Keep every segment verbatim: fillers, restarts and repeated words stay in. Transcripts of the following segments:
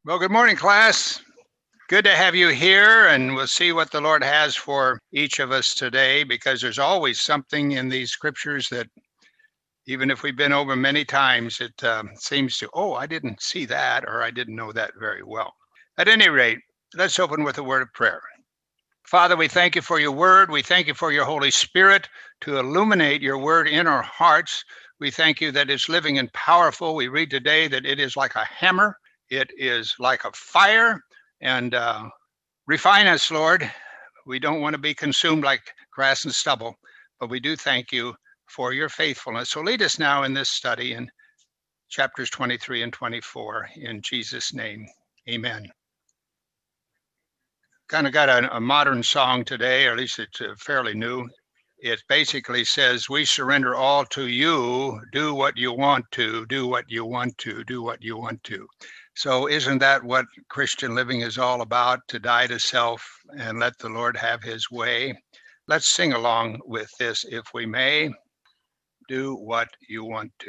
Well, good morning, class. Good to have you here, and we'll see what the Lord has for each of us today, because there's always something in these scriptures that, even if we've been over many times, it um, seems to, oh, I didn't see that, or I didn't know that very well. At any rate, let's open with a word of prayer. Father, we thank you for your word. We thank you for your Holy Spirit to illuminate your word in our hearts. We thank you that it's living and powerful. We read today that it is like a hammer. It is like a fire, and uh, refine us, Lord. We don't want to be consumed like grass and stubble, but we do thank you for your faithfulness. So lead us now in this study in chapters twenty-three and twenty-four. In Jesus' name, amen. Kind of got a, a modern song today, or at least it's uh, fairly new. It basically says, we surrender all to you. Do what you want to, do what you want to, do what you want to. So isn't that what Christian living is all about? To die to self and let the Lord have his way. Let's sing along with this, if we may. Do what you want to.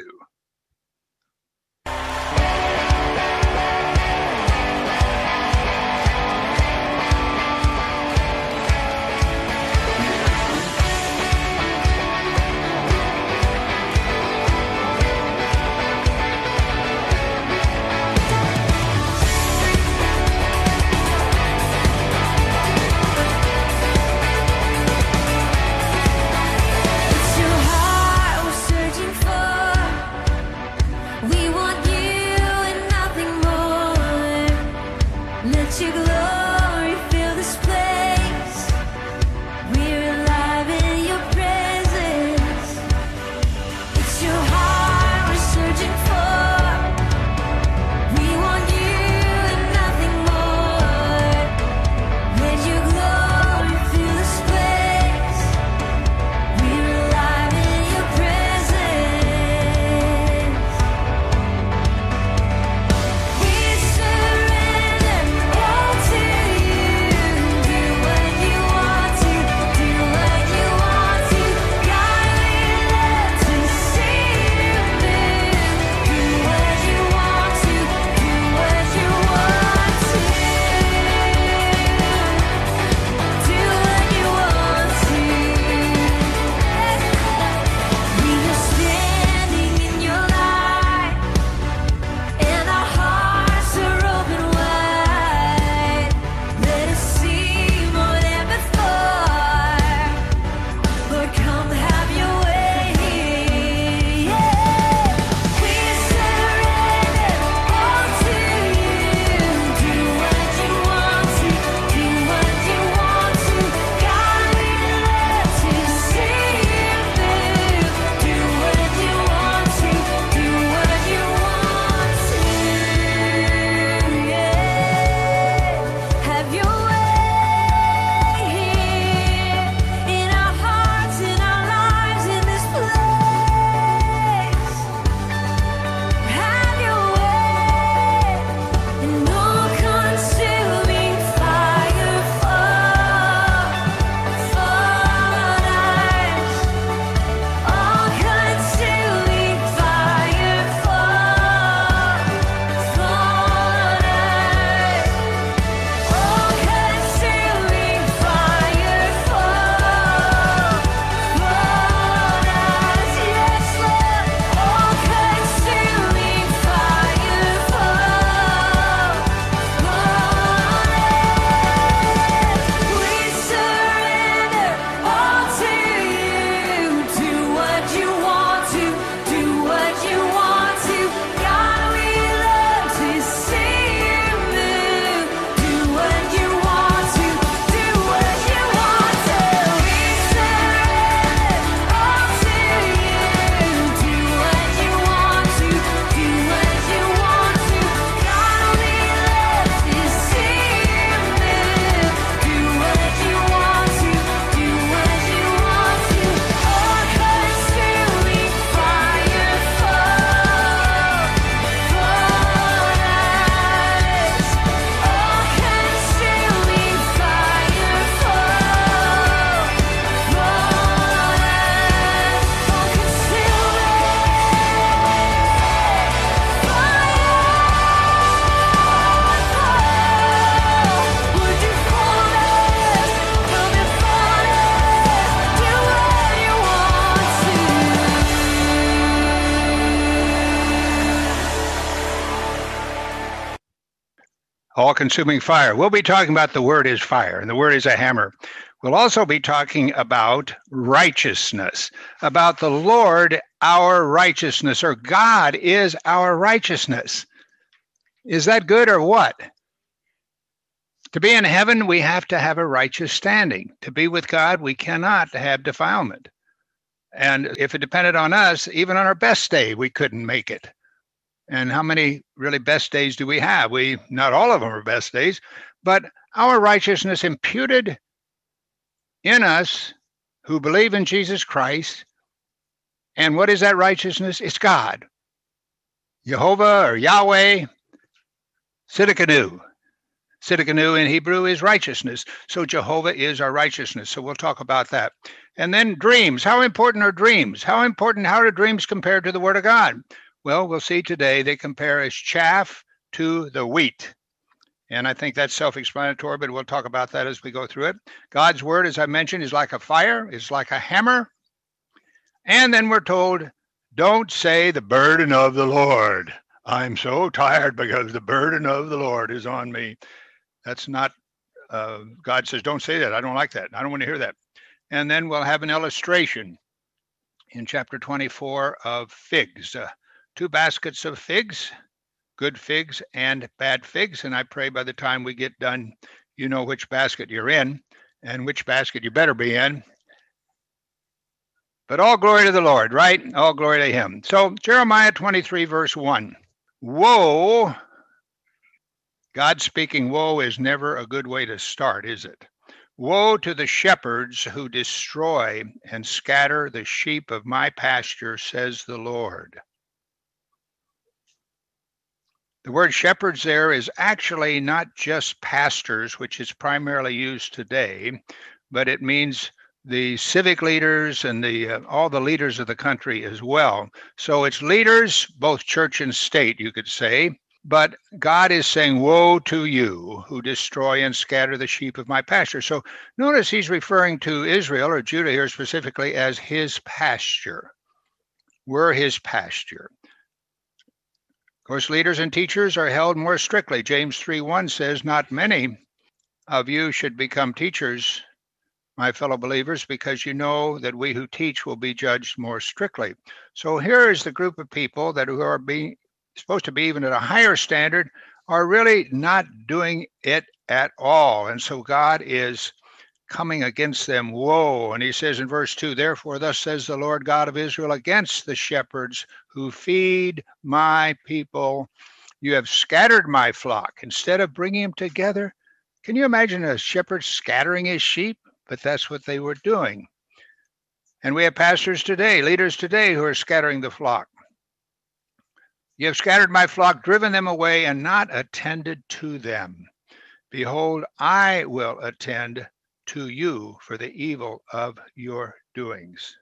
It's your heart we're searching for. all-consuming fire. We'll be talking about the word is fire, and the word is a hammer. We'll also be talking about righteousness, about the Lord, our righteousness, or God is our righteousness. Is that good or what? To be in heaven, we have to have a righteous standing. To be with God, we cannot have defilement. And if it depended on us, even on our best day, we couldn't make it. And how many really best days do we have? We, not all of them are best days, but our righteousness imputed in us who believe in Jesus Christ. And what is that righteousness? It's God. Jehovah or Yahweh, Siddiqenu. Siddiqenu in Hebrew is righteousness. So Jehovah is our righteousness. So we'll talk about that. And then dreams. How important are dreams? How important, how do dreams compare to the Word of God? Well, we'll see today they compare as chaff to the wheat. And I think that's self-explanatory, but we'll talk about that as we go through it. God's word, as I mentioned, is like a fire, is like a hammer. And then we're told, don't say the burden of the Lord. I'm so tired because the burden of the Lord is on me. That's not, uh, God says, don't say that. I don't like that. I don't want to hear that. And then we'll have an illustration in chapter twenty-four of figs. Uh, two baskets of figs, good figs and bad figs. And I pray by the time we get done, you know which basket you're in and which basket you better be in. But all glory to the Lord, right? All glory to him. So Jeremiah twenty-three, verse one. Woe, God speaking, woe is never a good way to start, is it? Woe to the shepherds who destroy and scatter the sheep of my pasture, says the Lord. The word shepherds there is actually not just pastors, which is primarily used today, but it means the civic leaders and the uh, all the leaders of the country as well. So it's leaders, both church and state, you could say. But God is saying, woe to you who destroy and scatter the sheep of my pasture. So notice he's referring to Israel or Judah here specifically as his pasture. We're his pasture. Of course, leaders and teachers are held more strictly. James three one says, not many of you should become teachers, my fellow believers, because you know that we who teach will be judged more strictly. So here is the group of people that who are being supposed to be even at a higher standard are really not doing it at all. And so God is coming against them. Woe. And he says in verse two, therefore, thus says the Lord God of Israel against the shepherds who feed my people. You have scattered my flock instead of bringing them together. Can you imagine a shepherd scattering his sheep? But that's what they were doing. And we have pastors today, leaders today who are scattering the flock. You have scattered my flock, driven them away, and not attended to them. Behold, I will attend to you for the evil of your doings.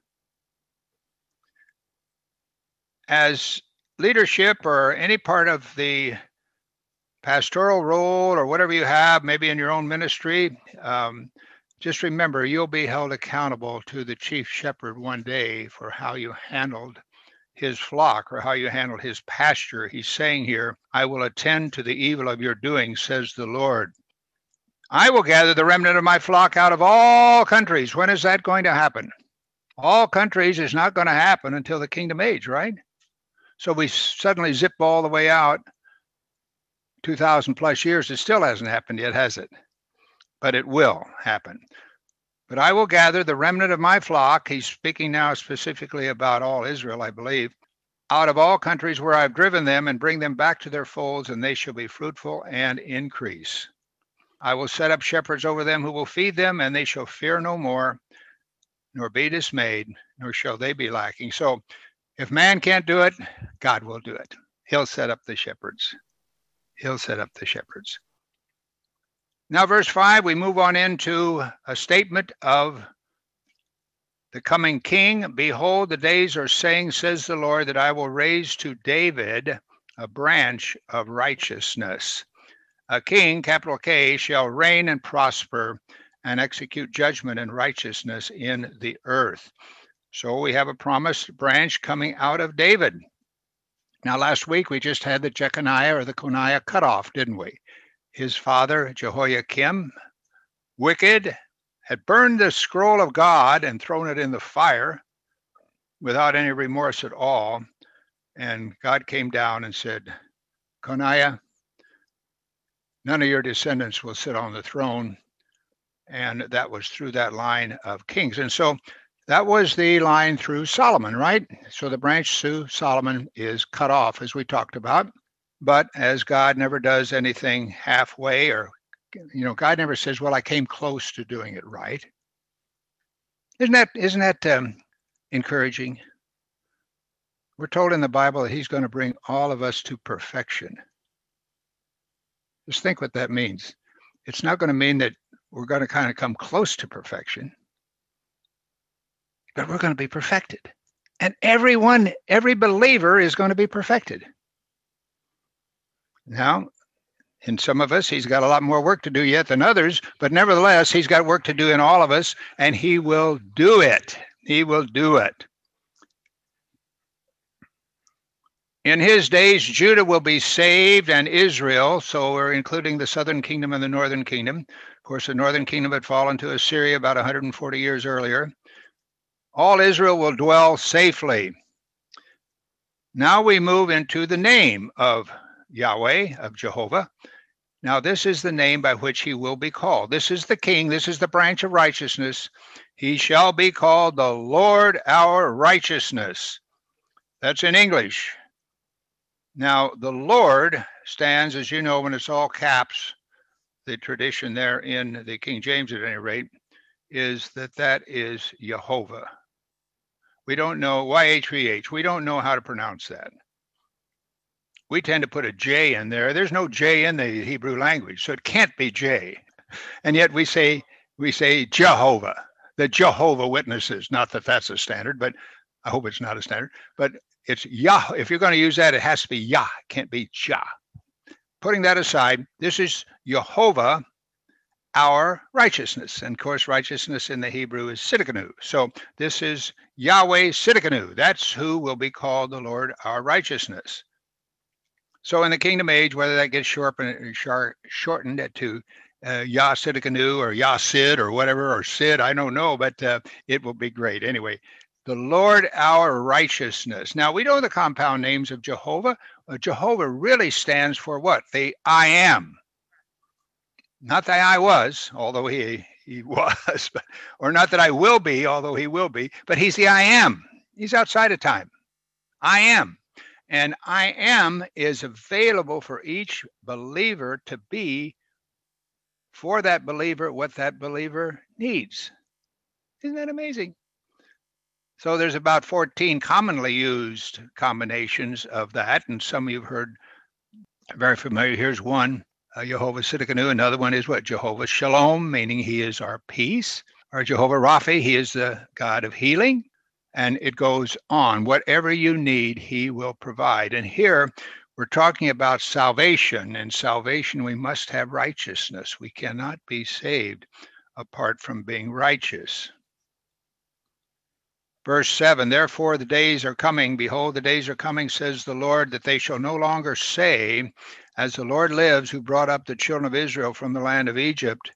As leadership or any part of the pastoral role or whatever you have, maybe in your own ministry, um, just remember you'll be held accountable to the chief shepherd one day for how you handled his flock or how you handled his pasture. He's saying here, I will attend to the evil of your doing, says the Lord. I will gather the remnant of my flock out of all countries. When is that going to happen? All countries is not going to happen until the kingdom age, right? So we suddenly zip all the way out two thousand plus years. It still hasn't happened yet, has it? But it will happen. But I will gather the remnant of my flock. He's speaking now specifically about all Israel, I believe, out of all countries where I've driven them, and bring them back to their folds, and they shall be fruitful and increase. I will set up shepherds over them who will feed them, and they shall fear no more, nor be dismayed, nor shall they be lacking. So if man can't do it, God will do it. He'll set up the shepherds. He'll set up the shepherds. Now, verse five, we move on into a statement of the coming king. Behold, the days are saying, says the Lord, that I will raise to David a branch of righteousness. A king, capital K, shall reign and prosper and execute judgment and righteousness in the earth. So we have a promised branch coming out of David. Now, last week we just had the Jeconiah or the Coniah cutoff, didn't we? his father Jehoiakim, wicked, had burned the scroll of God and thrown it in the fire without any remorse at all. And God came down and said, Coniah, none of your descendants will sit on the throne. And that was through that line of kings. And so that was the line through Solomon, right? So the branch through Solomon is cut off, as we talked about. But as God never does anything halfway, or, you know, God never says, well, I came close to doing it right. Isn't that, isn't that um, encouraging? We're told in the Bible that he's going to bring all of us to perfection. Just think what that means. It's not going to mean that we're going to kind of come close to perfection, but we're going to be perfected. And everyone, every believer is going to be perfected. Now, in some of us, he's got a lot more work to do yet than others, but nevertheless, he's got work to do in all of us, and he will do it. He will do it. In his days, Judah will be saved and Israel, so we're including the southern kingdom and the northern kingdom. Of course, the northern kingdom had fallen to Assyria about one hundred forty years earlier. All Israel will dwell safely. Now we move into the name of Yahweh, of Jehovah. Now this is the name by which he will be called. This is the king. This is the branch of righteousness. He shall be called the Lord our righteousness. That's in English. Now, the Lord stands, as you know, when it's all caps, the tradition there in the King James at any rate, is that that is Jehovah. We don't know, Y H V H, we don't know how to pronounce that. We tend to put a J in there. There's no J in the Hebrew language, so it can't be J. And yet we say, we say Jehovah, the Jehovah Witnesses. Not that that's a standard, but I hope it's not a standard. But it's Yah. If you're going to use that, it has to be Yah. It can't be Jah. Putting that aside, this is Jehovah, our righteousness. And of course, righteousness in the Hebrew is Siddiqenu. So this is Yahweh Siddiqenu. That's who will be called the Lord, our righteousness. So in the kingdom age, whether that gets shortened, shortened to uh, Yah Siddiqenu or Yah Sid or whatever, or Sid, I don't know, but uh, it will be great. Anyway, the Lord our righteousness. Now, we know the compound names of Jehovah. Uh, Jehovah really stands for what? The I am. Not that I was, although he, he was, but, or not that I will be, although he will be, but he's the I am. He's outside of time. I am. And I am is available for each believer to be for that believer what that believer needs. Isn't that amazing? So there's about fourteen commonly used combinations of that, and some of you've heard very familiar. Here's one, uh, Jehovah Siddiqenu. Another one is what? Jehovah Shalom, meaning he is our peace. Or Jehovah Rapha, he is the God of healing. And it goes on. Whatever you need, he will provide. And here we're talking about salvation. And salvation, we must have righteousness. We cannot be saved apart from being righteous. Verse seven, therefore the days are coming, behold, the days are coming, says the Lord, that they shall no longer say, as the Lord lives, who brought up the children of Israel from the land of Egypt,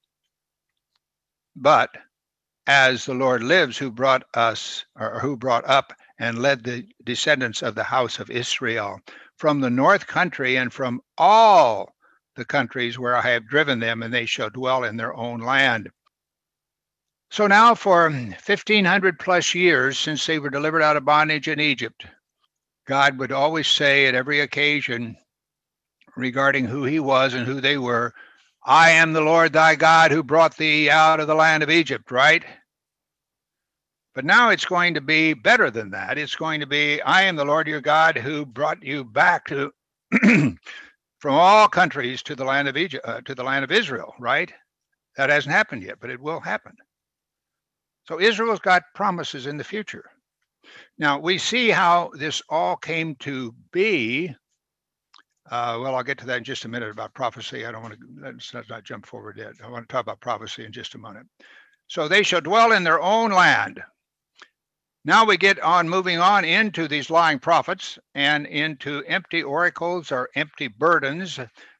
but as the Lord lives, who brought us, or who brought up and led the descendants of the house of Israel from the north country and from all the countries where I have driven them, and they shall dwell in their own land. So now for fifteen hundred plus years since they were delivered out of bondage in Egypt, God would always say at every occasion regarding who he was and who they were, I am the Lord thy God who brought thee out of the land of Egypt, right? But now it's going to be better than that. It's going to be, I am the Lord your God who brought you back to from all countries to the land of Egypt, uh, to the land of Israel, right? That hasn't happened yet, but it will happen. So Israel's got promises in the future. Now, we see how this all came to be. Uh, well, I'll get to that in just a minute about prophecy. I don't want to, let's not jump forward yet. I want to talk about prophecy in just a minute. So they shall dwell in their own land. Now we get on moving on into these lying prophets and into empty oracles or empty burdens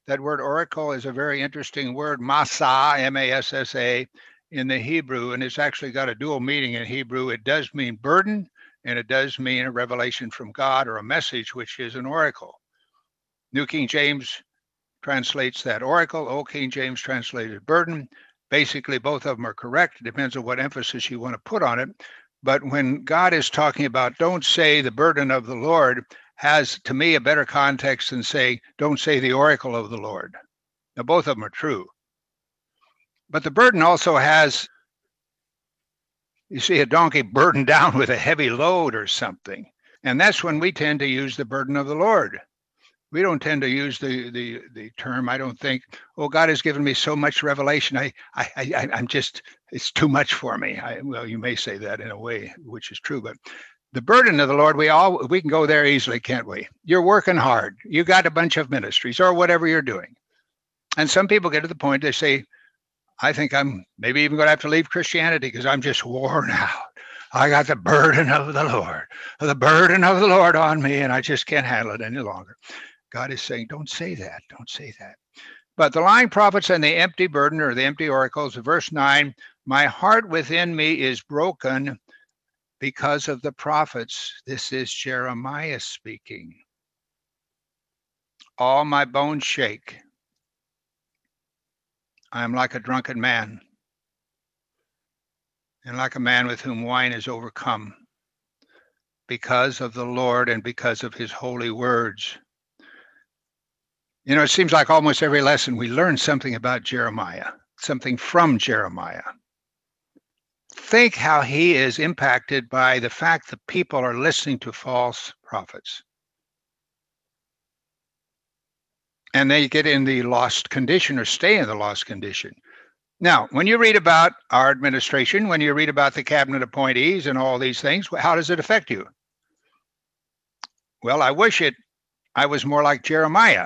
That word oracle is a very interesting word, massa, M A S S A, in the Hebrew, and it's actually got a dual meaning in Hebrew. It does mean burden, and it does mean a revelation from God or a message, which is an oracle. New King James translates that oracle. Old King James translated burden. Basically, both of them are correct. It depends on what emphasis you want to put on it. But when God is talking about don't say the burden of the Lord, has to me a better context than say don't say the oracle of the Lord. Now, both of them are true. But the burden also has, you see a donkey burdened down with a heavy load or something. And that's when we tend to use the burden of the Lord. We don't tend to use the the the term, I don't think, oh, God has given me so much revelation. I, I, I I'm just, it's too much for me. I, well, you may say that in a way, which is true, but the burden of the Lord, we all, we can go there easily, can't we? You're working hard. You got a bunch of ministries or whatever you're doing. And some people get to the point, they say, I think I'm maybe even going to have to leave Christianity because I'm just worn out. I got the burden of the Lord, the burden of the Lord on me, and I just can't handle it any longer. God is saying, don't say that. Don't say that. But the lying prophets and the empty burden or the empty oracles, verse nine, my heart within me is broken because of the prophets. This is Jeremiah speaking. All my bones shake. I am like a drunken man, and like a man with whom wine is overcome, because of the Lord and because of his holy words. You know, it seems like almost every lesson we learn something about Jeremiah, something from Jeremiah. Think how he is impacted by the fact that people are listening to false prophets. And they get in the lost condition or stay in the lost condition. Now, when you read about our administration, when you read about the cabinet appointees and all these things, how does it affect you? Well, I wish it, I was more like Jeremiah.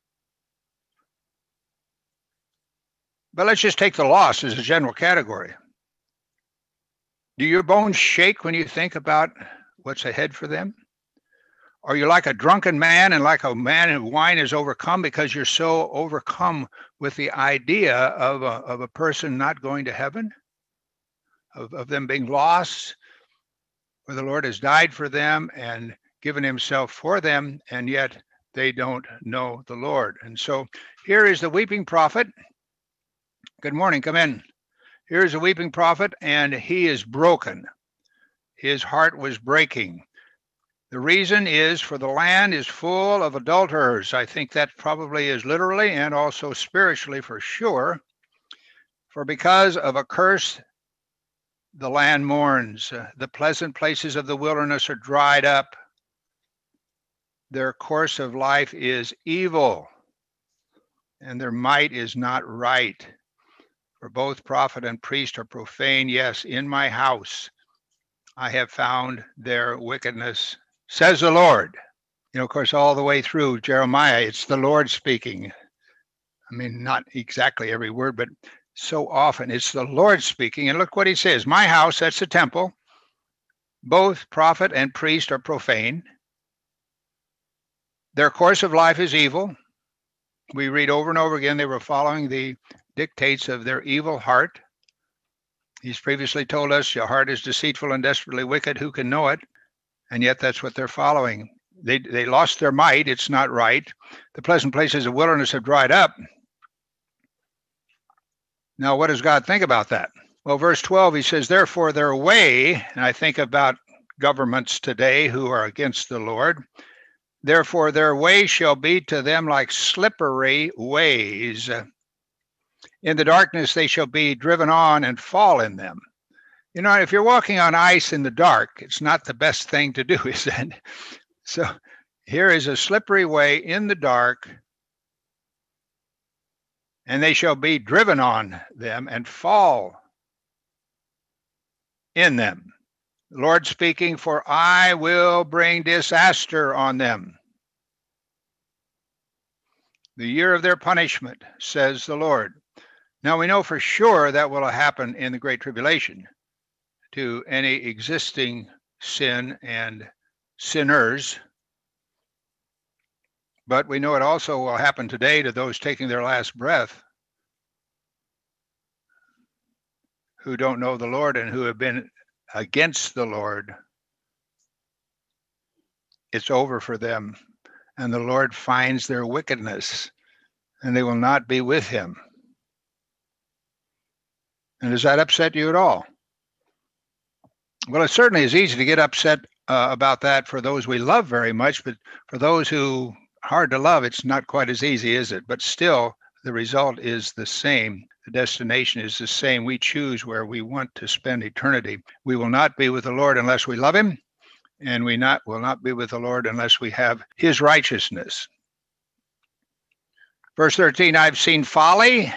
But let's just take the lost as a general category. Do your bones shake when you think about what's ahead for them? Are you like a drunken man and like a man whose wine is overcome because you're so overcome with the idea of a, of a person not going to heaven, of, of them being lost, where the Lord has died for them and given himself for them, and yet they don't know the Lord. And so here is the weeping prophet. Good morning, come in. Here is a weeping prophet, and he is broken. His heart was breaking. The reason is for the land is full of adulterers. I think that probably is literally and also spiritually for sure. For because of a curse, the land mourns. Uh, the pleasant places of the wilderness are dried up. Their course of life is evil, and their might is not right. For both prophet and priest are profane. Yes, in my house I have found their wickedness, says the Lord. You know, of course, all the way through Jeremiah, it's the Lord speaking. I mean, not exactly every word, but so often it's the Lord speaking. And look what he says. My house, that's the temple. Both prophet and priest are profane. Their course of life is evil. We read over and over again, they were following the dictates of their evil heart. He's previously told us your heart is deceitful and desperately wicked. Who can know it? And yet that's what they're following. They they lost their might. It's not right. The pleasant places of wilderness have dried up. Now, what does God think about that? Well, verse twelve, he says, therefore their way, and I think about governments today who are against the Lord, therefore their way shall be to them like slippery ways. In the darkness they shall be driven on and fall in them. You know, if you're walking on ice in the dark, it's not the best thing to do, is it? So here is a slippery way in the dark, and they shall be driven on them and fall in them. The Lord speaking, for I will bring disaster on them. The year of their punishment, says the Lord. Now we know for sure that will happen in the Great Tribulation to any existing sin and sinners. But we know it also will happen today to those taking their last breath who don't know the Lord and who have been against the Lord. It's over for them, and the Lord finds their wickedness, and they will not be with him. And does that upset you at all? Well, it certainly is easy to get upset uh, about that for those we love very much, but for those who hard to love, it's not quite as easy, is it? But still, the result is the same. The destination is the same. We choose where we want to spend eternity. We will not be with the Lord unless we love him, and we not will not be with the Lord unless we have his righteousness. Verse thirteen, I've seen folly.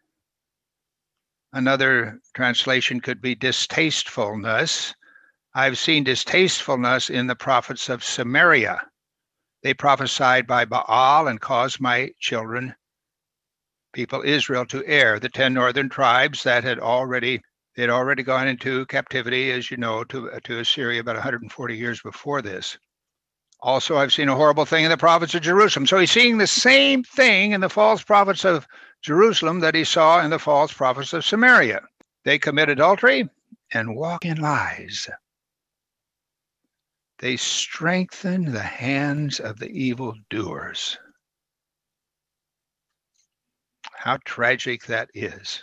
Another translation could be distastefulness. I've seen distastefulness in the prophets of Samaria. They prophesied by Baal and caused my children, people Israel, to err. The ten northern tribes that had already they had already gone into captivity, as you know, to, to Assyria about one hundred forty years before this. Also, I've seen a horrible thing in the prophets of Jerusalem. So he's seeing the same thing in the false prophets of Jerusalem that he saw in the false prophets of Samaria. They commit adultery and walk in lies. They strengthen the hands of the evildoers. How tragic that is.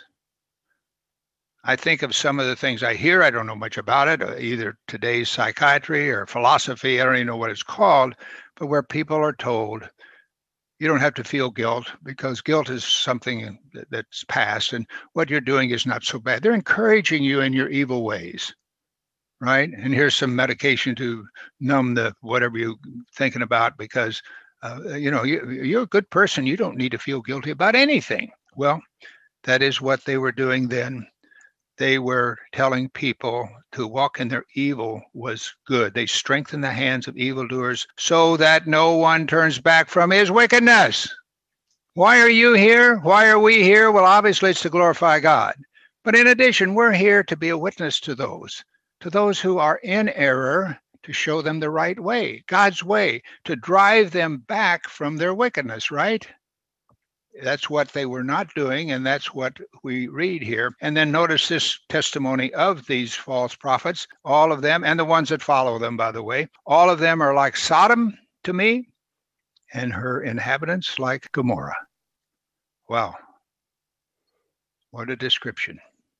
I think of some of the things I hear. I don't know much about it, either today's psychiatry or philosophy. I don't even know what it's called, but where people are told, you don't have to feel guilt because guilt is something that's past and what you're doing is not so bad. They're encouraging you in your evil ways, right? And here's some medication to numb the whatever you're thinking about because, uh, you know, you, you're a good person. You don't need to feel guilty about anything. Well, that is what they were doing then. They were telling people to walk in their evil was good. They strengthened the hands of evildoers so that no one turns back from his wickedness. Why are you here? Why are we here? Well, obviously it's to glorify God. But in addition, we're here to be a witness to those, to those who are in error, to show them the right way, God's way, to drive them back from their wickedness, right? That's what they were not doing, and that's what we read here. And then notice this testimony of these false prophets, all of them, and the ones that follow them, by the way. All of them are like Sodom to me, and her inhabitants like Gomorrah. Wow. What a description.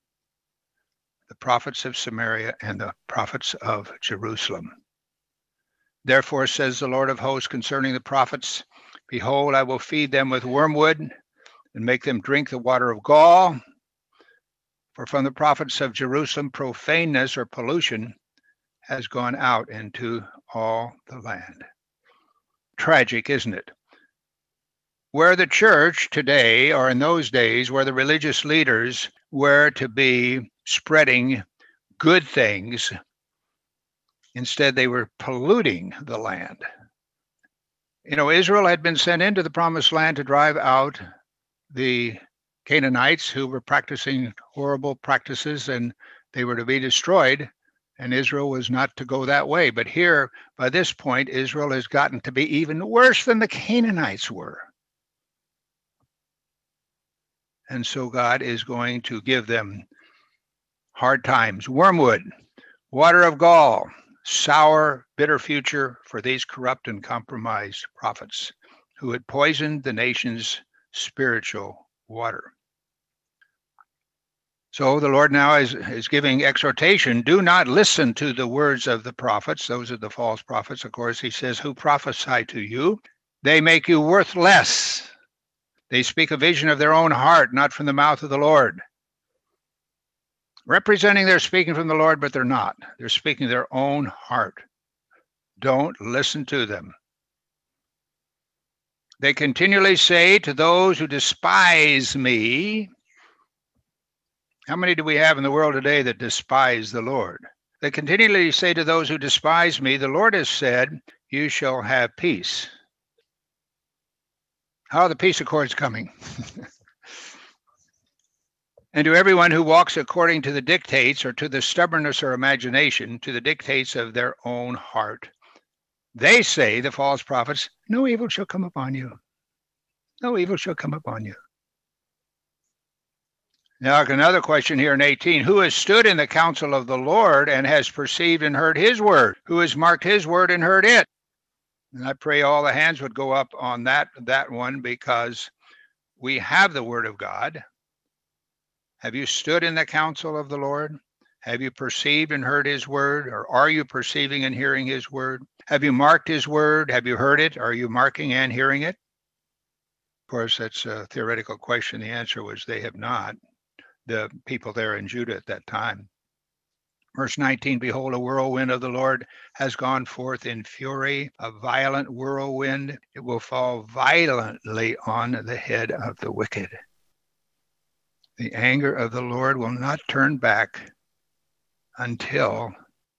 The prophets of Samaria and the prophets of Jerusalem. Therefore, says the Lord of hosts concerning the prophets, behold, I will feed them with wormwood and make them drink the water of gall. For from the prophets of Jerusalem, profaneness or pollution has gone out into all the land. Tragic, isn't it? Where the church today, or in those days, where the religious leaders were to be spreading good things, instead they were polluting the land. You know, Israel had been sent into the promised land to drive out the Canaanites who were practicing horrible practices, and they were to be destroyed, and Israel was not to go that way. But here, by this point, Israel has gotten to be even worse than the Canaanites were. And so God is going to give them hard times, wormwood, water of gall, sour, bitter future for these corrupt and compromised prophets who had poisoned the nation's spiritual water. So the Lord now is, is giving exhortation. Do not listen to the words of the prophets. Those are the false prophets. Of course, he says, who prophesy to you. They make you worthless. They speak a vision of their own heart, not from the mouth of the Lord. Representing they're speaking from the Lord, but they're not. They're speaking their own heart. Don't listen to them. They continually say to those who despise me. How many do we have in the world today that despise the Lord? They continually say to those who despise me, the Lord has said, you shall have peace. How are the peace accords coming? And to everyone who walks according to the dictates or to the stubbornness or imagination, to the dictates of their own heart. They say, the false prophets, no evil shall come upon you. No evil shall come upon you. Now, another question here in eighteen. Who has stood in the counsel of the Lord and has perceived and heard his word? Who has marked his word and heard it? And I pray all the hands would go up on that, that one, because we have the word of God. Have you stood in the counsel of the Lord? Have you perceived and heard his word? Or are you perceiving and hearing his word? Have you marked his word? Have you heard it? Are you marking and hearing it? Of course, that's a theoretical question. The answer was they have not. The people there in Judah at that time. Verse nineteen, behold, a whirlwind of the Lord has gone forth in fury, a violent whirlwind. It will fall violently on the head of the wicked. The anger of the Lord will not turn back until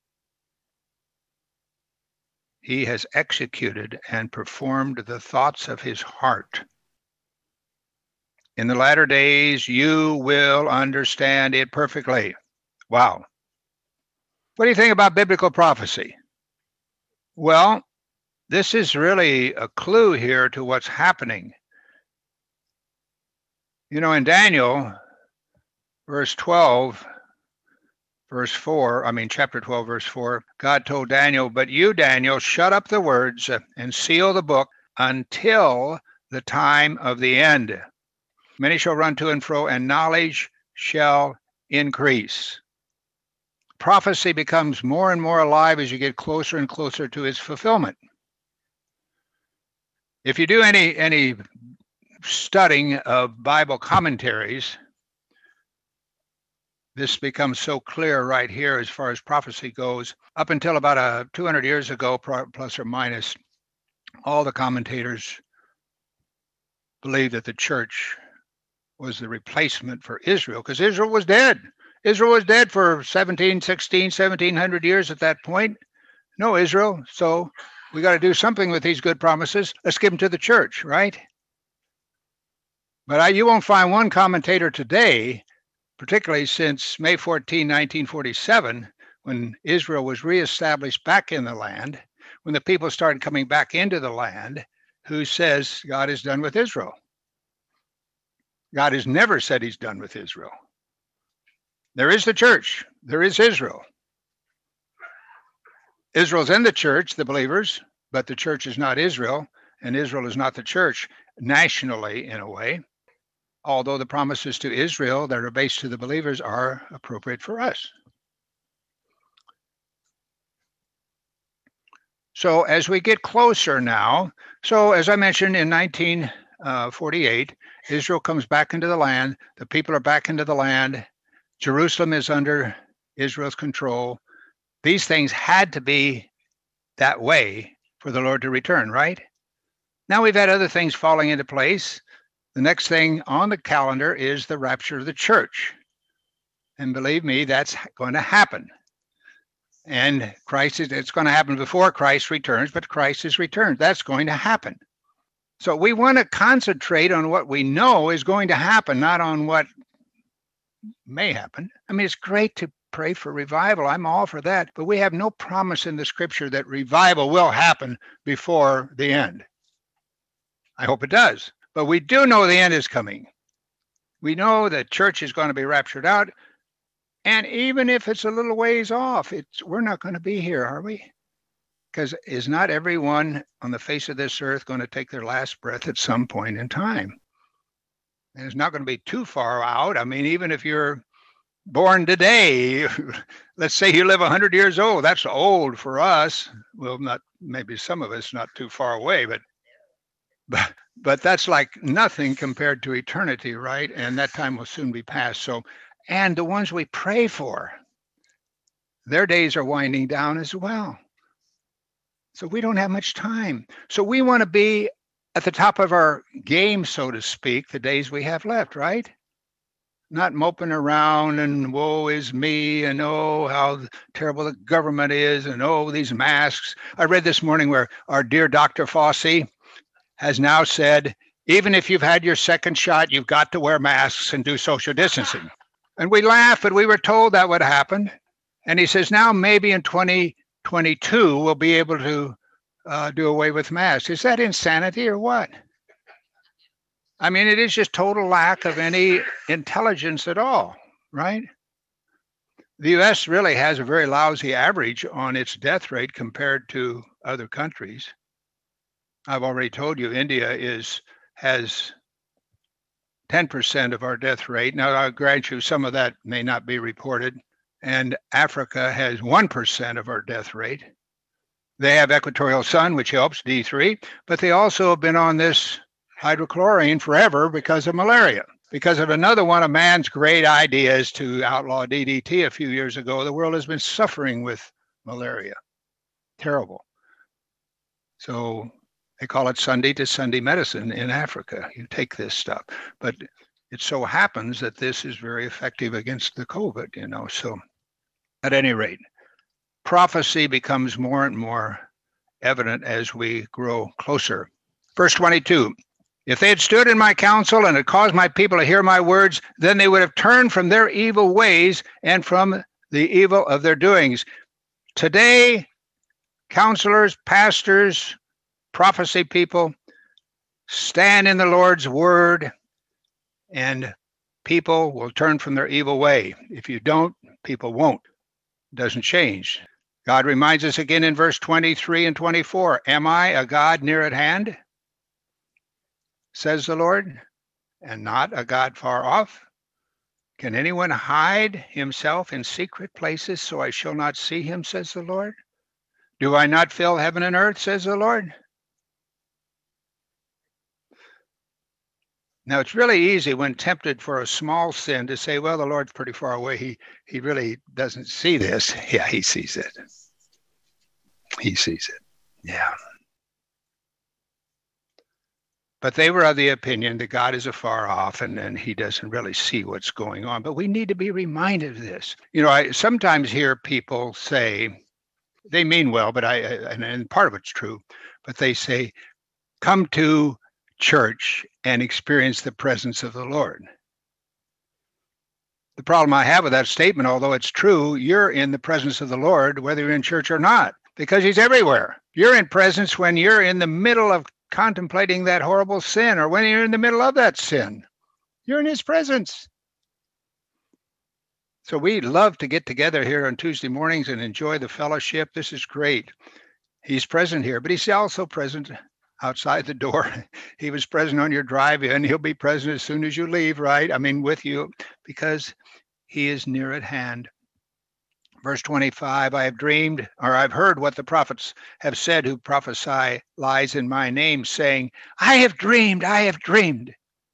he has executed and performed the thoughts of his heart. In the latter days, you will understand it perfectly. Wow. What do you think about biblical prophecy? Well, this is really a clue here to what's happening. You know, in Daniel, verse twelve, verse four, I mean, chapter twelve, verse four, God told Daniel, but you, Daniel, shut up the words and seal the book until the time of the end. Many shall run to and fro, and knowledge shall increase. Prophecy becomes more and more alive as you get closer and closer to its fulfillment. If you do any, any studying of Bible commentaries, this becomes so clear right here as far as prophecy goes. Up until about uh, two hundred years ago, plus or minus, all the commentators believed that the church was the replacement for Israel, because Israel was dead. Israel was dead for seventeen, sixteen, seventeen hundred years at that point. No Israel, so we got to do something with these good promises. Let's give them to the church, right? But I, you won't find one commentator today, particularly since May fourteenth, nineteen forty-seven, when Israel was reestablished back in the land, when the people started coming back into the land, who says God is done with Israel. God has never said he's done with Israel. There is the church. There is Israel. Israel's in the church, the believers, but the church is not Israel, and Israel is not the church nationally in a way. Although the promises to Israel that are based to the believers are appropriate for us. So as we get closer now, so as I mentioned in nineteen forty-eight, Israel comes back into the land. The people are back into the land. Jerusalem is under Israel's control. These things had to be that way for the Lord to return, right? Now we've had other things falling into place. The next thing on the calendar is the rapture of the church. And believe me, that's going to happen. And Christ is, it's going to happen before Christ returns, but Christ is returned. That's going to happen. So we want to concentrate on what we know is going to happen, not on what may happen. I mean, it's great to pray for revival. I'm all for that. But we have no promise in the scripture that revival will happen before the end. I hope it does. But we do know the end is coming. We know the church is going to be raptured out. And even if it's a little ways off, it's we're not going to be here, are we? Because is not everyone on the face of this earth going to take their last breath at some point in time? And it's not going to be too far out. I mean, even if you're born today, let's say you live one hundred years old, that's old for us. Well, not maybe some of us not too far away, but but but that's like nothing compared to eternity, right? And that time will soon be past. So, and the ones we pray for, their days are winding down as well. So we don't have much time. So we want to be at the top of our game, so to speak, the days we have left, right? Not moping around and woe is me and oh, how terrible the government is and oh, these masks. I read this morning where our dear Doctor Fauci has now said, even if you've had your second shot, you've got to wear masks and do social distancing. And we laugh, but we were told that would happen. And he says now maybe in twenty twenty-two we'll be able to uh, do away with masks. Is that insanity or what? I mean, it is just total lack of any intelligence at all, right? The U S really has a very lousy average on its death rate compared to other countries. I've already told you India is has ten percent of our death rate. Now, I'll grant you some of that may not be reported. And Africa has one percent of our death rate. They have equatorial sun, which helps, D three, but they also have been on this hydrochlorine forever because of malaria. Because of another one of man's great ideas to outlaw D D T a few years ago, the world has been suffering with malaria. Terrible. So they call it Sunday to Sunday medicine in Africa. You take this stuff. But it so happens that this is very effective against the COVID, you know. So at any rate, prophecy becomes more and more evident as we grow closer. Verse twenty-two. If they had stood in my counsel and had caused my people to hear my words, then they would have turned from their evil ways and from the evil of their doings. Today, counselors, pastors, prophecy people stand in the Lord's word, and people will turn from their evil way. If you don't, people won't. It doesn't change. God reminds us again in verse twenty-three and twenty-four, am I a God near at hand, says the Lord, and not a God far off? Can anyone hide himself in secret places so I shall not see him, says the Lord? Do I not fill heaven and earth, says the Lord? Now, it's really easy when tempted for a small sin to say, well, the Lord's pretty far away. He, he really doesn't see this. Yeah, he sees it. He sees it. Yeah. But they were of the opinion that God is afar off and, and he doesn't really see what's going on. But we need to be reminded of this. You know, I sometimes hear people say, they mean well, but I, and, and part of it's true, but they say, come to church and experience the presence of the Lord. The problem I have with that statement, although it's true, you're in the presence of the Lord, whether you're in church or not, because he's everywhere. You're in presence when you're in the middle of contemplating that horrible sin, or when you're in the middle of that sin. You're in his presence. So we love to get together here on Tuesday mornings and enjoy the fellowship. This is great. He's present here, but he's also present outside the door. He was present on your drive-in. He'll be present as soon as you leave, right? I mean, with you, because he is near at hand. Verse twenty-five, I have dreamed, or I've heard what the prophets have said who prophesy lies in my name, saying, I have dreamed, I have dreamed.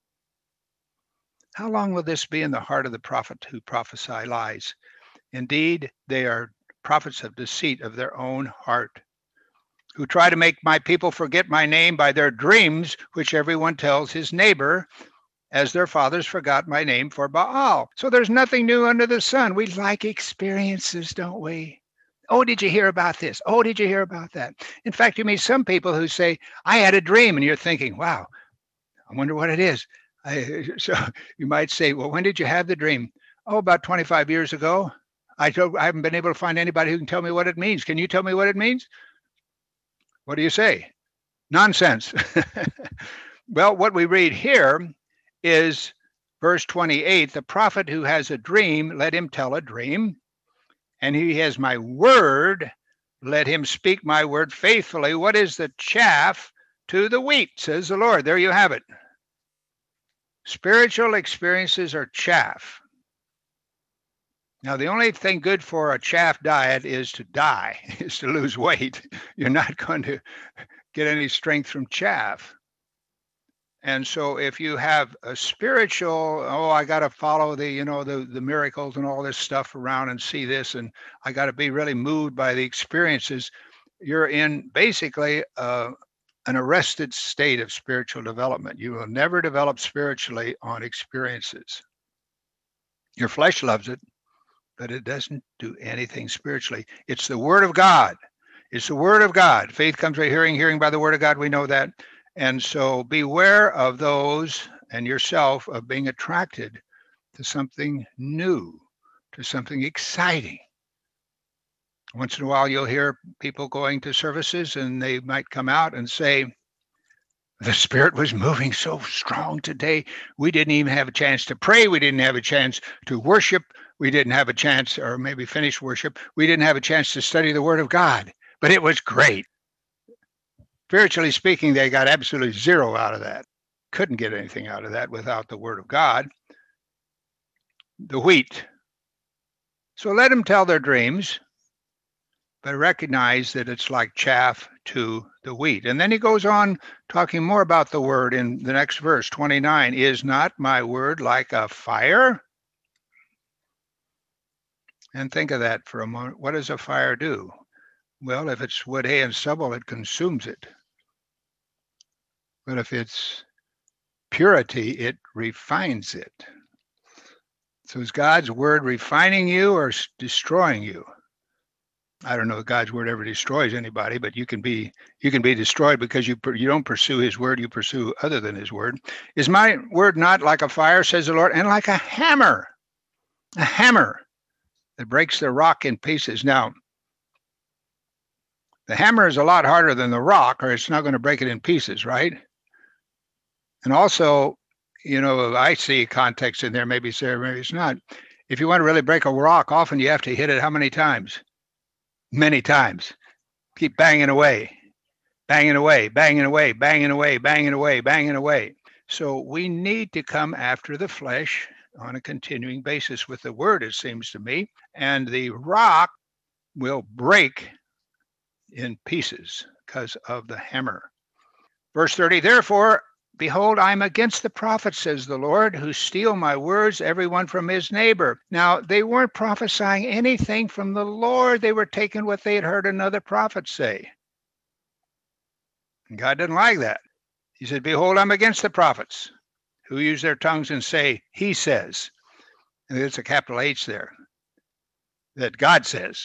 How long will this be in the heart of the prophet who prophesy lies? Indeed, they are prophets of deceit of their own heart, who try to make my people forget my name by their dreams, which everyone tells his neighbor, as their fathers forgot my name for Baal. So there's nothing new under the sun. We like experiences, don't we? Oh, did you hear about this? Oh, did you hear about that? In fact, you meet some people who say, I had a dream, and you're thinking, wow, I wonder what it is. I, so you might say, well, when did you have the dream? Oh, about twenty-five years ago. I, don't, I haven't been able to find anybody who can tell me what it means. Can you tell me what it means? What do you say? Nonsense. Well, what we read here is verse twenty-eight, the prophet who has a dream, let him tell a dream. And he has my word, let him speak my word faithfully. What is the chaff to the wheat, says the Lord. There you have it. Spiritual experiences are chaff. Now, the only thing good for a chaff diet is to die, is to lose weight. You're not going to get any strength from chaff. And so if you have a spiritual, oh, I got to follow the, you know, the, the miracles and all this stuff around and see this, and I got to be really moved by the experiences, you're in basically uh, an arrested state of spiritual development. You will never develop spiritually on experiences. Your flesh loves it, but it doesn't do anything spiritually. It's the word of God. It's the word of God. Faith comes by hearing, hearing by the word of God. We know that. And so beware of those and yourself of being attracted to something new, to something exciting. Once in a while, you'll hear people going to services and they might come out and say, the Spirit was moving so strong today. We didn't even have a chance to pray. We didn't have a chance to worship. We didn't have a chance, or maybe finish worship. We didn't have a chance to study the Word of God, but it was great. Spiritually speaking, they got absolutely zero out of that. Couldn't get anything out of that without the Word of God. The wheat. So let them tell their dreams, but recognize that it's like chaff to the wheat. And then he goes on talking more about the word in the next verse, twenty-nine. Is not my word like a fire? And think of that for a moment. What does a fire do? Well, if it's wood, hay, and stubble, it consumes it. But if it's purity, it refines it. So is God's word refining you or destroying you? I don't know if God's word ever destroys anybody, but you can be you can be destroyed because you you don't pursue his word, you pursue other than his word. Is my word not like a fire, says the Lord, and like a hammer, a hammer that breaks the rock in pieces? Now, the hammer is a lot harder than the rock, or it's not going to break it in pieces, right? And also, you know, I see context in there, maybe Sarah, maybe it's not. If you want to really break a rock, often you have to hit it how many times? Many times. Keep banging away, banging away, banging away, banging away, banging away, banging away. So we need to come after the flesh on a continuing basis with the word, it seems to me, and the rock will break in pieces because of the hammer. Verse thirty, therefore, behold, I am against the prophets, says the Lord, who steal my words, everyone from his neighbor. Now, they weren't prophesying anything from the Lord. They were taking what they had heard another prophet say. And God didn't like that. He said, behold, I'm against the prophets who use their tongues and say, he says. And there's a capital H there, that God says.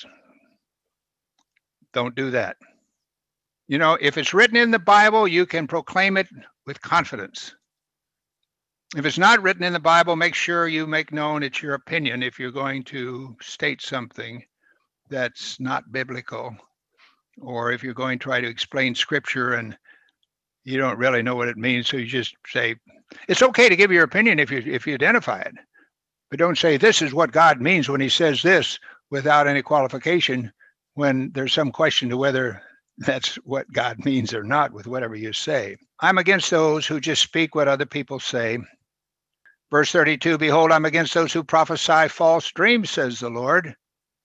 Don't do that. You know, if it's written in the Bible, you can proclaim it with confidence. If it's not written in the Bible, make sure you make known it's your opinion if you're going to state something that's not biblical, or if you're going to try to explain scripture and you don't really know what it means, so you just say, it's okay to give your opinion if you if you identify it, but don't say this is what God means when he says this without any qualification when there's some question to whether that's what God means or not with whatever you say. I'm against those who just speak what other people say. Verse thirty-two, behold, I'm against those who prophesy false dreams, says the Lord.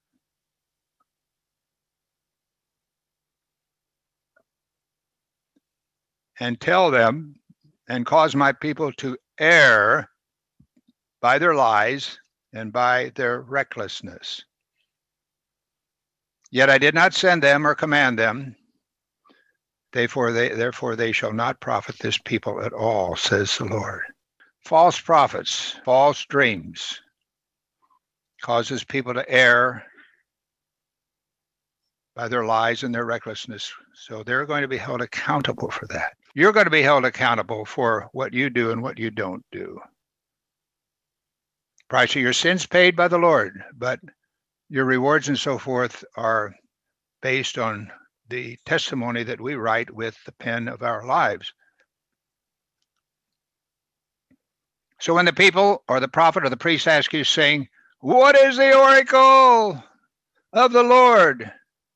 And tell them and cause my people to err by their lies and by their recklessness. Yet I did not send them or command them. Therefore they, therefore they shall not profit this people at all, says the Lord. False prophets, false dreams, causes people to err by their lies and their recklessness. So they're going to be held accountable for that. You're going to be held accountable for what you do and what you don't do. Price of your sins paid by the Lord, but your rewards and so forth are based on the testimony that we write with the pen of our lives. So when the people or the prophet or the priest ask you, saying, what is the oracle of the Lord?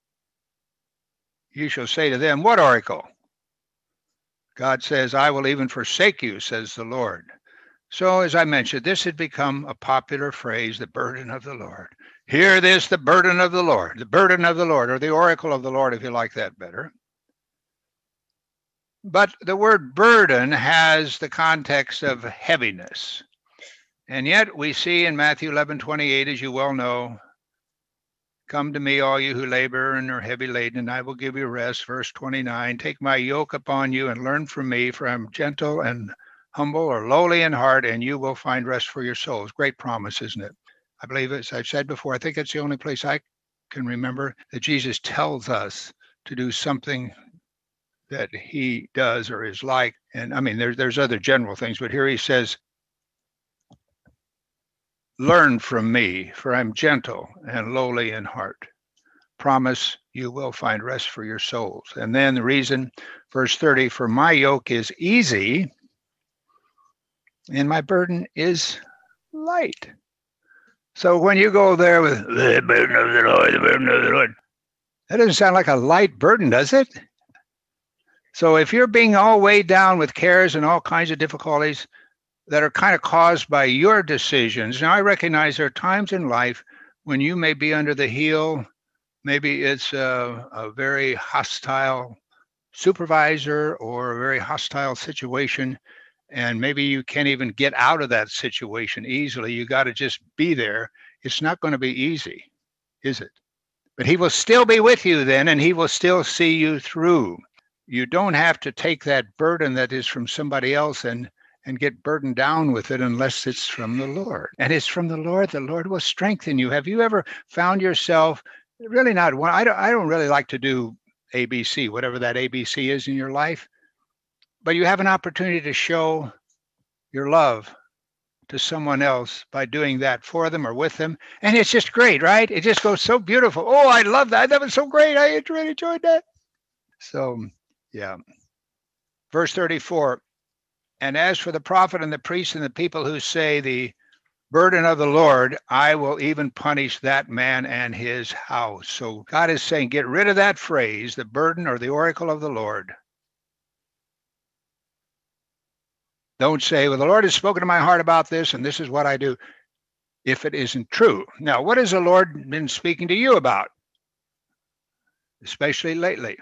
You shall say to them, what oracle? God says, I will even forsake you, says the Lord. So as I mentioned, this had become a popular phrase, the burden of the Lord. Hear this, the burden of the Lord, the burden of the Lord, or the oracle of the Lord, if you like that better. But the word burden has the context of heaviness. And yet we see in Matthew eleven twenty-eight, as you well know, come to me, all you who labor and are heavy laden, and I will give you rest. Verse twenty-nine, take my yoke upon you and learn from me, for I am gentle and humble or lowly in heart, and you will find rest for your souls. Great promise, isn't it? I believe, as I've said before, I think it's the only place I can remember that Jesus tells us to do something that he does or is like. And I mean, there, there's other general things, but here he says, learn from me, for I'm gentle and lowly in heart. promise you will find rest for your souls. And then the reason, verse thirty, for my yoke is easy and my burden is light. So when you go there with the burden of the Lord, the burden of the Lord, that doesn't sound like a light burden, does it? So if you're being all weighed down with cares and all kinds of difficulties that are kind of caused by your decisions, now I recognize there are times in life when you may be under the heel. Maybe it's a, a very hostile supervisor or a very hostile situation, and maybe you can't even get out of that situation easily. You got to just be there. It's not going to be easy, is it? But he will still be with you then, and he will still see you through. You don't have to take that burden that is from somebody else and and get burdened down with it unless it's from the Lord. And it's from the Lord. The Lord will strengthen you. Have you ever found yourself really not one? I don't, I don't really like to do A B C, whatever that A B C is in your life. But you have an opportunity to show your love to someone else by doing that for them or with them. And it's just great, right? It just goes so beautiful. Oh, I love that. That was so great. I really enjoyed that. So, yeah. Verse thirty-four, and as for the prophet and the priest and the people who say the burden of the Lord, I will even punish that man and his house. So God is saying, get rid of that phrase, the burden or the oracle of the Lord. Don't say, well, the Lord has spoken to my heart about this, and this is what I do, if it isn't true. Now, what has the Lord been speaking to you about, especially lately?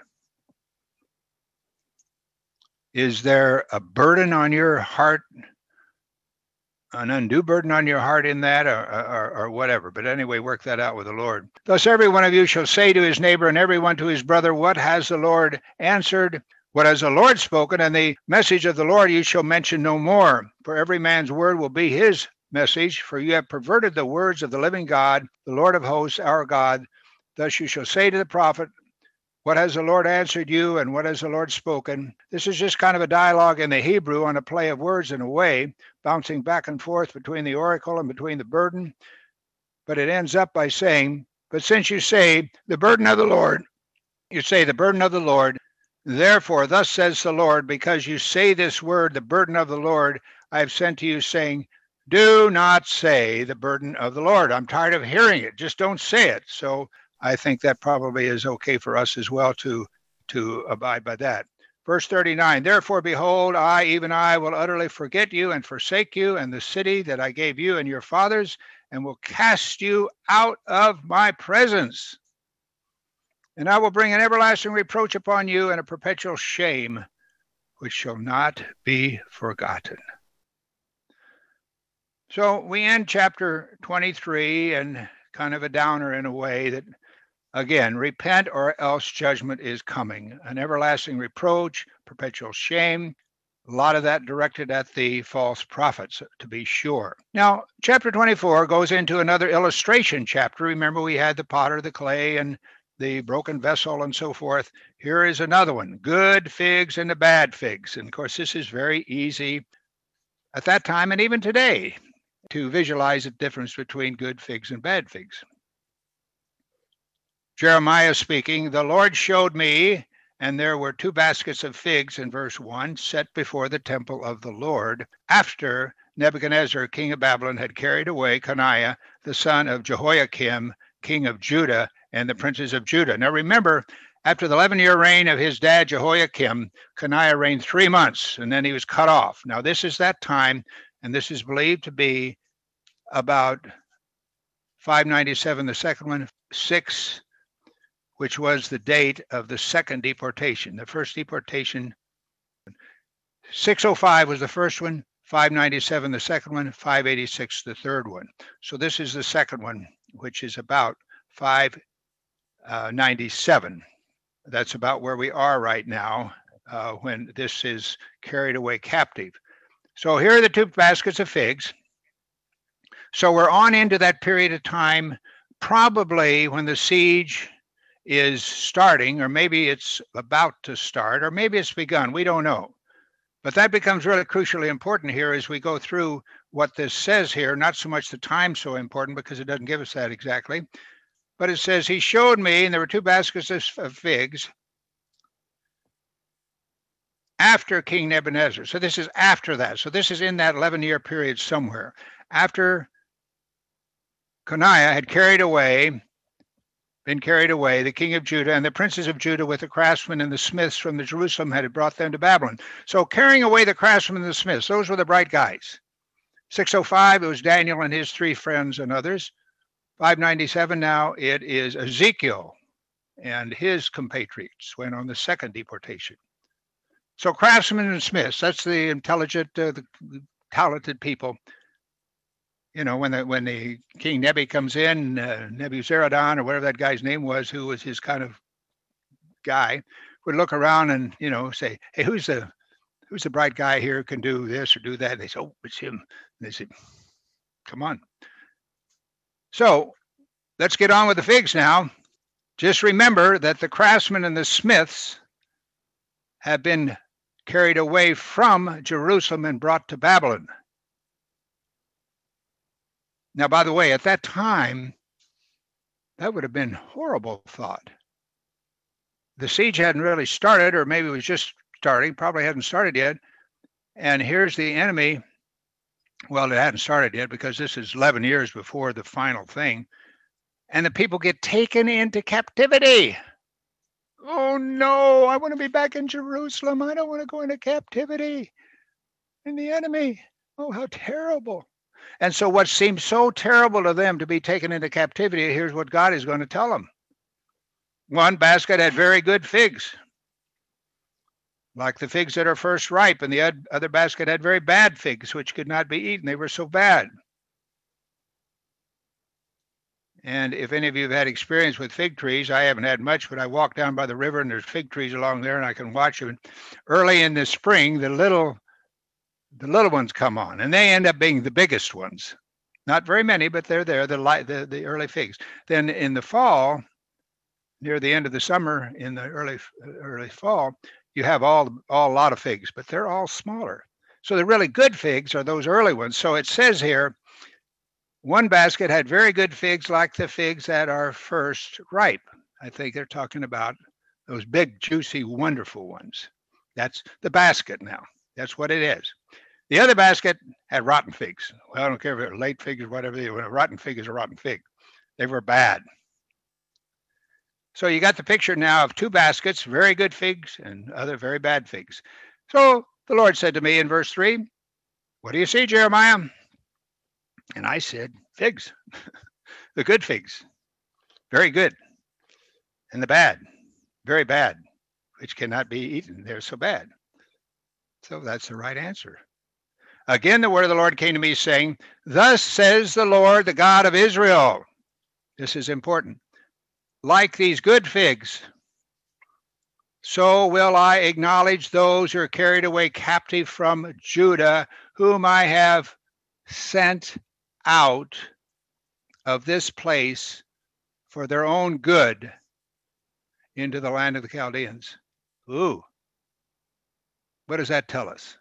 Is there a burden on your heart, an undue burden on your heart in that, or, or, or whatever? But anyway, work that out with the Lord. Thus, every one of you shall say to his neighbor and everyone to his brother, what has the Lord answered? What has the Lord spoken? And the message of the Lord you shall mention no more. For every man's word will be his message. For you have perverted the words of the living God, the Lord of hosts, our God. Thus you shall say to the prophet, what has the Lord answered you, and what has the Lord spoken? This is just kind of a dialogue in the Hebrew on a play of words in a way, bouncing back and forth between the oracle and between the burden. But it ends up by saying, but since you say the burden of the Lord, you say the burden of the Lord, therefore thus says the Lord, because you say this word, the burden of the Lord, I have sent to you, saying, do not say the burden of the Lord. I'm tired of hearing it. Just don't say it. So I think that probably is okay for us as well to, to abide by that. Verse thirty-nine, therefore, behold, I, even I, will utterly forget you and forsake you and the city that I gave you and your fathers, and will cast you out of my presence. And I will bring an everlasting reproach upon you and a perpetual shame, which shall not be forgotten. So we end chapter twenty-three, and kind of a downer in a way that, again, repent or else judgment is coming. An everlasting reproach, perpetual shame, a lot of that directed at the false prophets, to be sure. Now, chapter twenty-four goes into another illustration chapter. Remember, we had the potter, the clay, and the broken vessel and so forth. Here is another one, good figs and the bad figs. And of course, this is very easy at that time and even today to visualize the difference between good figs and bad figs. Jeremiah speaking, the Lord showed me, and there were two baskets of figs in verse one, set before the temple of the Lord, after Nebuchadnezzar, king of Babylon, had carried away Coniah, the son of Jehoiakim, king of Judah, and the princes of Judah. Now remember, after the eleven-year reign of his dad, Jehoiakim, Coniah reigned three months, and then he was cut off. Now this is that time, and this is believed to be about five ninety-seven, the second one, six, which was the date of the second deportation. The first deportation, six oh five was the first one, five ninety-seven the second one, five eighty-six the third one. So this is the second one, which is about five ninety-seven. That's about where we are right now uh, when this is carried away captive. So here are the two baskets of figs. So we're on into that period of time, probably when the siege is starting, or maybe it's about to start, or maybe it's begun. We don't know. But that becomes really crucially important here as we go through what this says here. Not so much the time so important because it doesn't give us that exactly. But it says, he showed me, and there were two baskets of figs after King Nebuchadnezzar. So this is after that. So this is in that eleven-year period somewhere. After Coniah had carried away, been carried away, the king of Judah and the princes of Judah with the craftsmen and the smiths from the Jerusalem had brought them to Babylon. So carrying away the craftsmen and the smiths, those were the bright guys. six oh five, it was Daniel and his three friends and others. five ninety-seven now, it is Ezekiel and his compatriots went on the second deportation. So craftsmen and smiths, that's the intelligent, uh, the talented people. You know, when the when the King Nebi comes in, uh, Nebuzaradan or whatever that guy's name was, who was his kind of guy, would look around and, you know, say, hey, who's the who's the bright guy here who can do this or do that? And they say, oh, it's him. And they say, come on. So let's get on with the figs now. Just remember that the craftsmen and the smiths have been carried away from Jerusalem and brought to Babylon. Now, by the way, at that time, that would have been a horrible thought. The siege hadn't really started, or maybe it was just starting, probably hadn't started yet. And here's the enemy. Well, it hadn't started yet because this is eleven years before the final thing. And the people get taken into captivity. Oh, no, I want to be back in Jerusalem. I don't want to go into captivity. And the enemy, oh, how terrible. And so what seems so terrible to them to be taken into captivity, here's what God is going to tell them. One basket had very good figs, like the figs that are first ripe, and the other basket had very bad figs, which could not be eaten. They were so bad. And if any of you have had experience with fig trees, I haven't had much, but I walk down by the river and there's fig trees along there and I can watch them. Early in the spring, the little the little ones come on and they end up being the biggest ones. Not very many, but they're there, the light, the, the early figs. Then in the fall, near the end of the summer, in the early early fall, you have all, all a lot of figs, but they're all smaller. So the really good figs are those early ones. So it says here, one basket had very good figs like the figs that are first ripe. I think they're talking about those big, juicy, wonderful ones. That's the basket now. That's what it is. The other basket had rotten figs. Well, I don't care if they're late figs or whatever. They were. A rotten fig is a rotten fig. They were bad. So you got the picture now of two baskets, very good figs and other very bad figs. So the Lord said to me in verse three, what do you see, Jeremiah? And I said, figs, the good figs, very good. And the bad, very bad, which cannot be eaten. They're so bad. So that's the right answer. Again, the word of the Lord came to me saying, thus says the Lord, the God of Israel. This is important. Like these good figs, so will I acknowledge those who are carried away captive from Judah, whom I have sent out of this place for their own good into the land of the Chaldeans. Ooh. What does that tell us?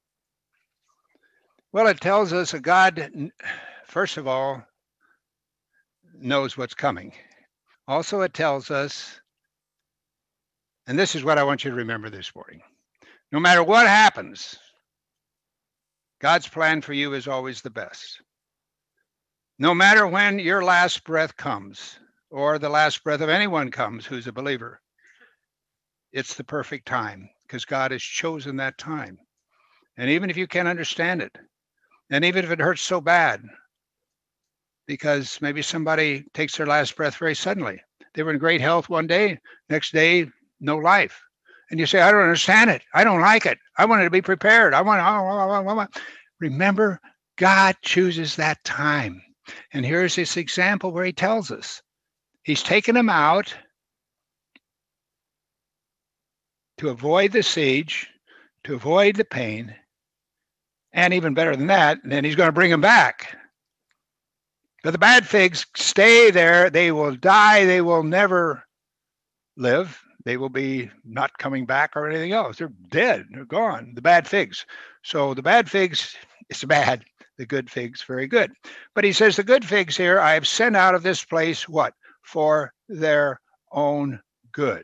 Well, it tells us that God, first of all, knows what's coming. Also, it tells us, and this is what I want you to remember this morning, no matter what happens, God's plan for you is always the best. No matter when your last breath comes, or the last breath of anyone comes who's a believer, it's the perfect time because God has chosen that time. And even if you can't understand it, and even if it hurts so bad, because maybe somebody takes their last breath very suddenly. They were in great health one day, next day, no life. And you say, I don't understand it. I don't like it. I wanted to be prepared. I want to. Remember, God chooses that time. And here's this example where he tells us. He's taken them out to avoid the siege, to avoid the pain, and even better than that, then he's going to bring them back. But the bad figs stay there. They will die. They will never live. They will be not coming back or anything else. They're dead. They're gone. The bad figs. So the bad figs, it's bad. The good figs, very good. But he says the good figs here, I have sent out of this place, what? for their own good.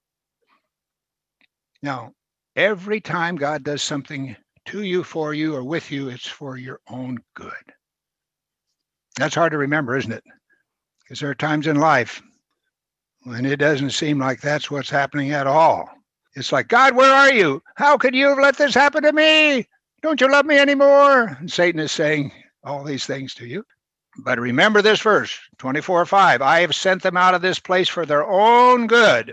Now, every time God does something to you, for you, or with you, it's for your own good. That's hard to remember, isn't it? Because there are times in life when it doesn't seem like that's what's happening at all. It's like, God, where are you? How could you have let this happen to me? Don't you love me anymore? And Satan is saying all these things to you. But remember this verse, twenty-four five. I have sent them out of this place for their own good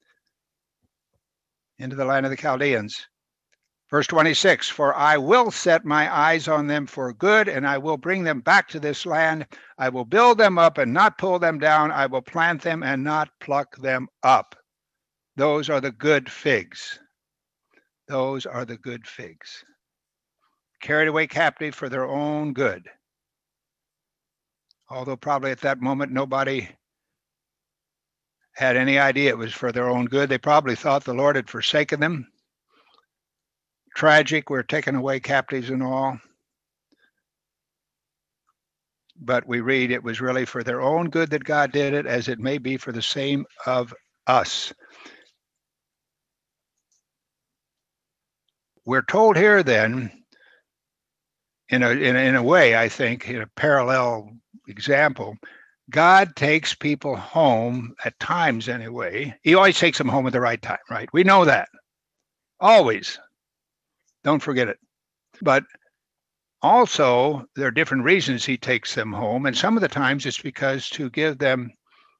into the land of the Chaldeans. Verse twenty-six, for I will set my eyes on them for good, and I will bring them back to this land. I will build them up and not pull them down. I will plant them and not pluck them up. Those are the good figs. Those are the good figs. Carried away captive for their own good. Although probably at that moment nobody had any idea it was for their own good. They probably thought the Lord had forsaken them. Tragic, we're taken away captives and all. But we read it was really for their own good that God did it, as it may be for the same of us. We're told here then, in a, in a, in a way, I think, in a parallel example, God takes people home at times anyway. He always takes them home at the right time, right? We know that. Always. Don't forget it. But also, there are different reasons he takes them home. And some of the times it's because to give them,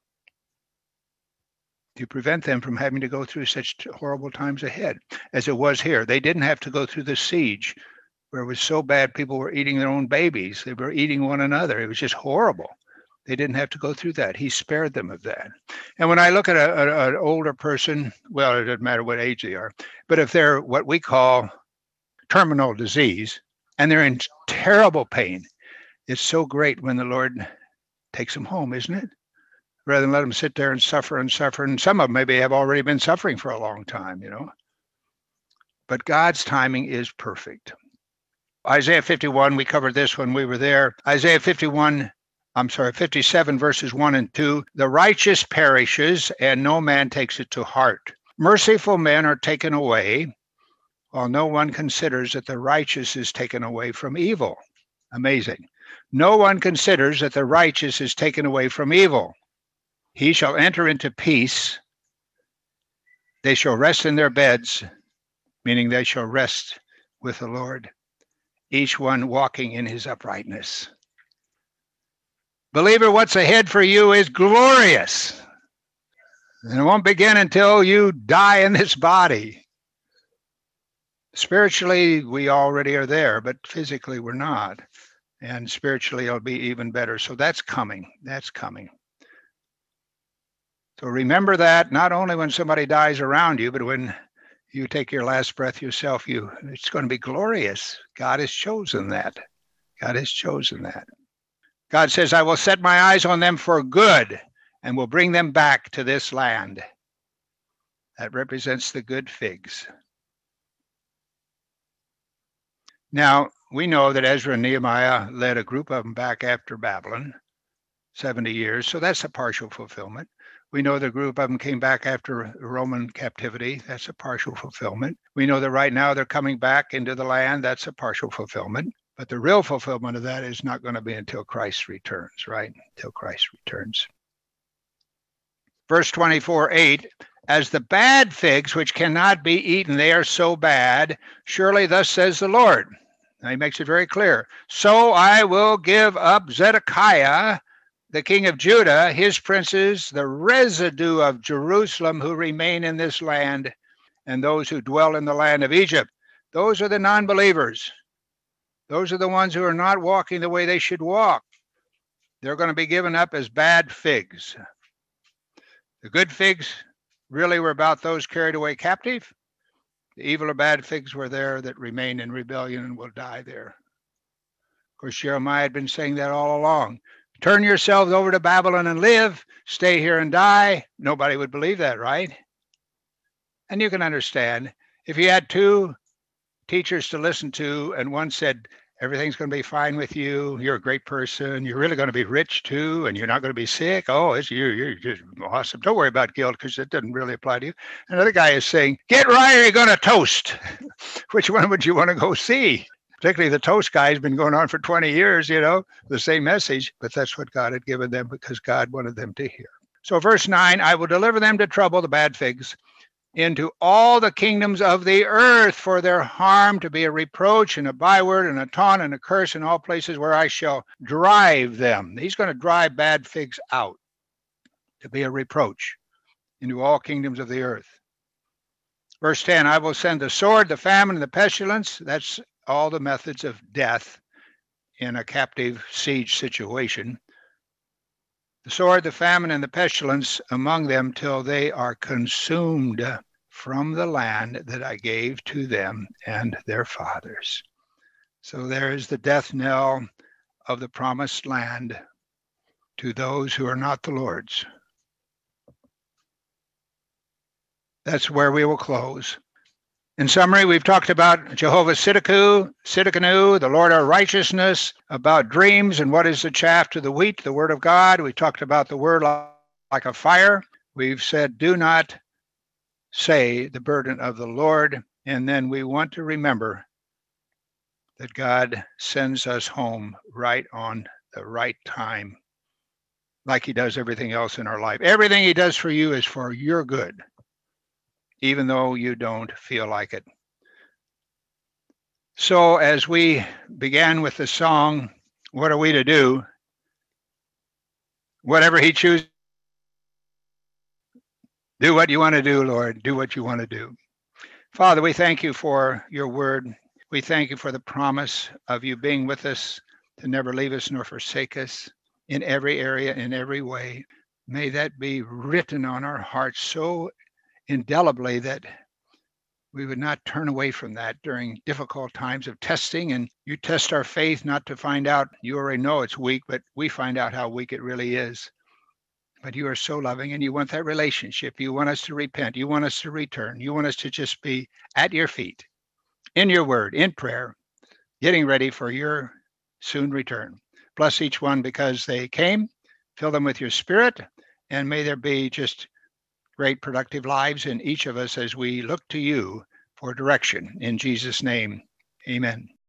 to prevent them from having to go through such horrible times ahead as it was here. They didn't have to go through the siege where it was so bad people were eating their own babies. They were eating one another. It was just horrible. They didn't have to go through that. He spared them of that. And when I look at a, a, an older person, well, it doesn't matter what age they are, but if they're what we call terminal disease and they're in terrible pain, it's so great when the Lord takes them home, isn't it? Rather than let them sit there and suffer and suffer. And some of them maybe have already been suffering for a long time, you know. But God's timing is perfect. Isaiah fifty-one, we covered this when we were there. Isaiah fifty-one, I'm sorry, fifty-seven verses one and two. The righteous perishes and no man takes it to heart. Merciful men are taken away, while no one considers that the righteous is taken away from evil. Amazing. No one considers that the righteous is taken away from evil. He shall enter into peace. They shall rest in their beds, meaning they shall rest with the Lord, each one walking in his uprightness. Believer, what's ahead for you is glorious. And it won't begin until you die in this body. Spiritually, we already are there, but physically we're not. And spiritually, it'll be even better. So that's coming. That's coming. So remember that not only when somebody dies around you, but when you take your last breath yourself, you it's going to be glorious. God has chosen that. God has chosen that. God says, I will set my eyes on them for good and will bring them back to this land. That represents the good figs. Now, we know that Ezra and Nehemiah led a group of them back after Babylon, seventy years. So that's a partial fulfillment. We know the group of them came back after Roman captivity. That's a partial fulfillment. We know that right now they're coming back into the land. That's a partial fulfillment. But the real fulfillment of that is not going to be until Christ returns, right? Until Christ returns. Verse twenty-four, eight, as the bad figs which cannot be eaten, they are so bad. Surely thus says the Lord. Now he makes it very clear. So I will give up Zedekiah, the king of Judah, his princes, the residue of Jerusalem who remain in this land, and those who dwell in the land of Egypt. Those are the non-believers. Those are the ones who are not walking the way they should walk. They're going to be given up as bad figs. The good figs really were about those carried away captive. The evil or bad figs were there that remain in rebellion and will die there. Of course, Jeremiah had been saying that all along. Turn yourselves over to Babylon and live. Stay here and die. Nobody would believe that, right? And you can understand, if you had two teachers to listen to and one said, Everything's going to be fine with you. You're a great person. You're really going to be rich too, and you're not going to be sick. Oh, it's you. You're just awesome. Don't worry about guilt because it doesn't really apply to you. Another guy is saying, get right or you're going to toast. Which one would you want to go see? Particularly the toast guy has been going on for twenty years, you know, the same message, but that's what God had given them because God wanted them to hear. So verse nine, I will deliver them to trouble, the bad figs, into all the kingdoms of the earth for their harm, to be a reproach and a byword and a taunt and a curse in all places where I shall drive them. He's going to drive bad figs out, to be a reproach into all kingdoms of the earth. Verse ten, I will send the sword, the famine, and the pestilence. That's all the methods of death in a captive siege situation. The sword, the famine, and the pestilence among them till they are consumed from the land that I gave to them and their fathers. So there is the death knell of the promised land to those who are not the Lord's. That's where we will close. In summary, we've talked about Jehovah Siddiqu, Siddiqenu, the Lord our righteousness, about dreams and what is the chaff to the wheat, the word of God. We talked about the word like a fire. We've said, do not say the burden of the Lord. And then we want to remember that God sends us home right on the right time, like he does everything else in our life. Everything he does for you is for your good, even though you don't feel like it. So as we began with the song, what are we to do? Whatever he chooses, do what you want to do, Lord. Do what you want to do. Father, we thank you for your word. We thank you for the promise of you being with us, to never leave us nor forsake us in every area, in every way. May that be written on our hearts so indelibly that we would not turn away from that during difficult times of testing. And you test our faith not to find out, you already know it's weak, but we find out how weak it really is. But you are so loving, and you want that relationship. You want us to repent. You want us to return. You want us to just be at your feet, in your word, in prayer, getting ready for your soon return. Bless each one because they came. Fill them with your spirit, and may there be just great productive lives in each of us as we look to you for direction. In Jesus' name, amen.